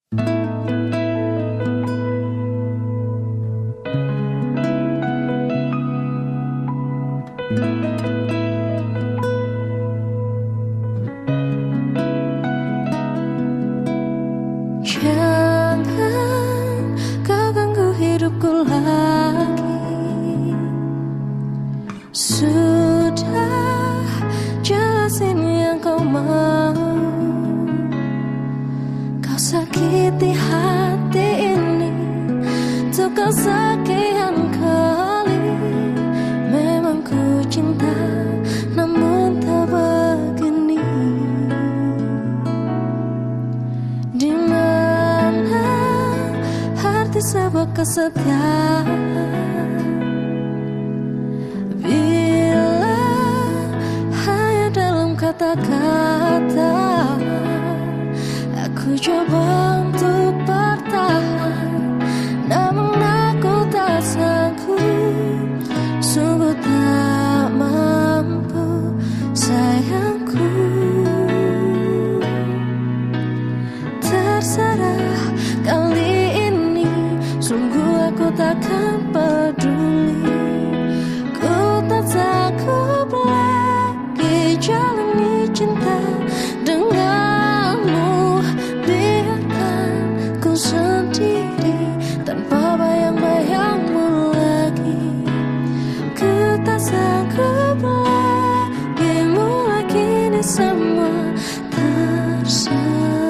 Jangan kau ganggu hidupku lagi. Sudah jelasin yang kau mau. Kau sakiti hati ini untuk kesekian kali. Memang ku cinta namun tak begini. Di mana arti sebuah kesetiaan bila hanya dalam kata-kata. Aku coba untuk bertahan, namun aku tak sanggup, sungguh tak mampu sayangku. Terserah kali ini, sungguh aku takkan peduli. Ku tak sanggup lagi jalani cinta denganmu. Biarkan ku sendiri tanpa bayang-bayangmu lagi. Ku tak sanggup lagi mulai kini semua terserah.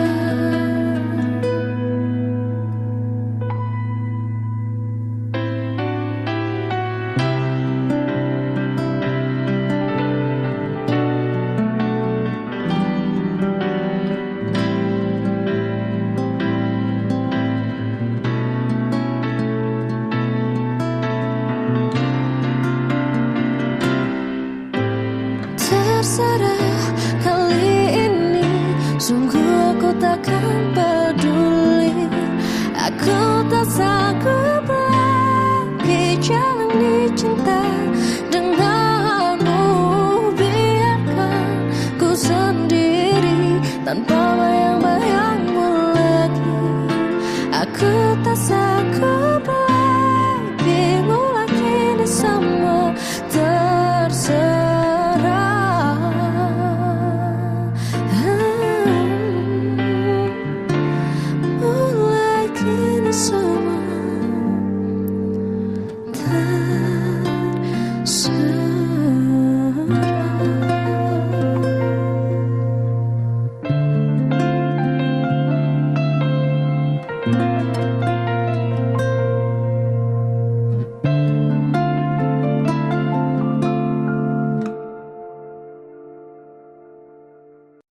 Terserah kali ini, sungguh aku takkan peduli. Aku tak sanggup lagi jalani cinta denganmu. Biarkan ku sendiri tanpa